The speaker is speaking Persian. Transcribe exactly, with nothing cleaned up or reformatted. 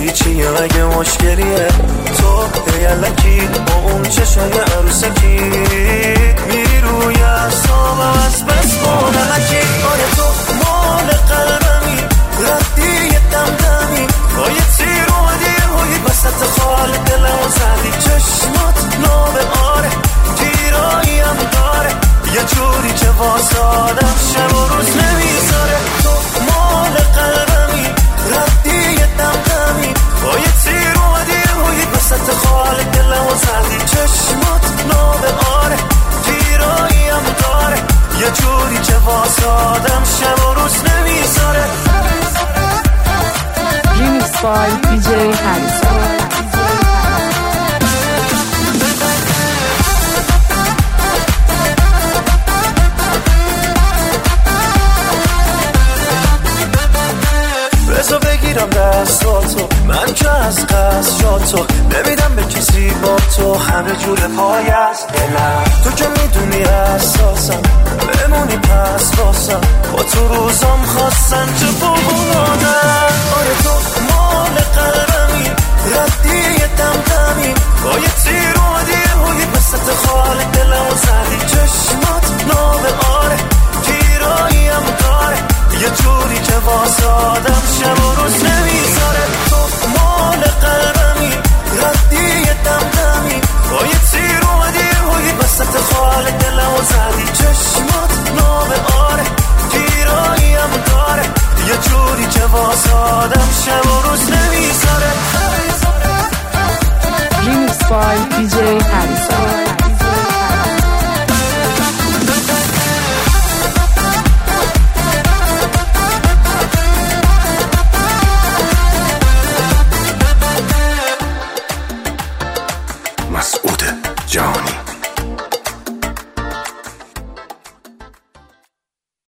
هیچیه مگه مشکلیه تو یلکی با اون چشای عروسکی میری روی اعصابم از بس مالکی آیا تو مال قلبمی ردی یه دمدمی با یه تیر اومدی هایی وسط خال دلمو زدی چشمات نابه آره گیراییم داره یه جوری که واسه آدم شب و روز نمیذاره تو مال قلبمی ردی یه دمدمی با یه تیر اومدی هایی وسط خال دلمو زدی چشمات نابه آره گیراییم داره یه جوری که واسه آدم شب و روز نمیذاره Remix by دی جی Harrison. بزا بگیرم دستاتو من که از قصد شاتو نمیدم به کسی با تو همه جور پای از دلم تو که میدونی اساسم بمونی پس واسم با تو روزم خواستن که ببونادم آره تو مال قلبمی ردی یه دمدمی با یه تیر اومدی هایی وسط خال دلم و زدی چشمات نابه آره گیراییم داره یه جوری که واسه آدم شب و روز نمیذاره تو مال قلبمی ردی یه دمدمی با یه تیر اومدی هایی وسط خال دلم و زدی چشمات نابه آره گیراییم داره یه جوری که واسه آدم شب و روز نمیذاره Remix by دی جی Harrison. مسعود جانی